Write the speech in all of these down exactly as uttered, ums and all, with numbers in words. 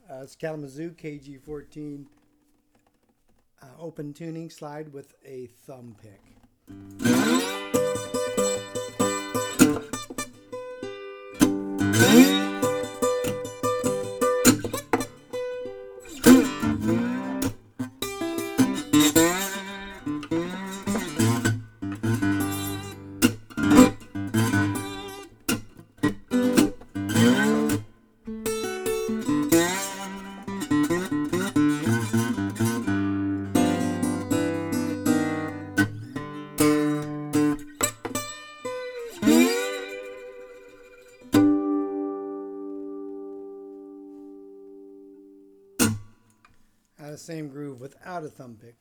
Uh, it's Kalamazoo K G fourteen uh, open tuning slide with a thumb pick. Out of the same groove without a thumb pick.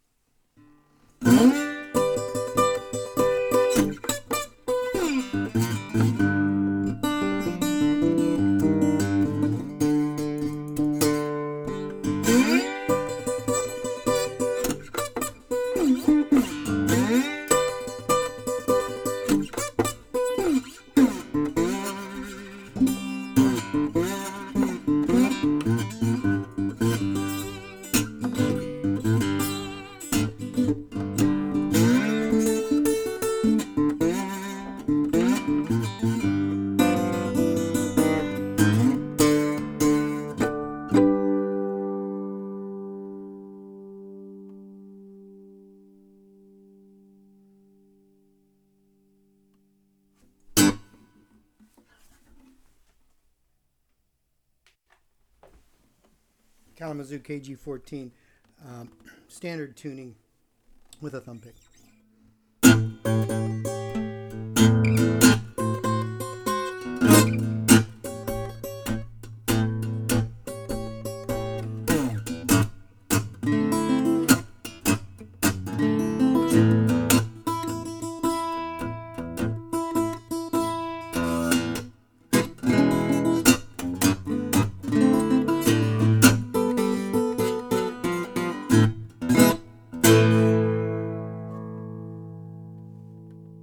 Kalamazoo K G fourteen um, standard tuning with a thumb pick.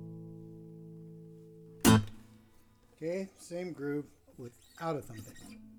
Okay, same groove without a thumb pick.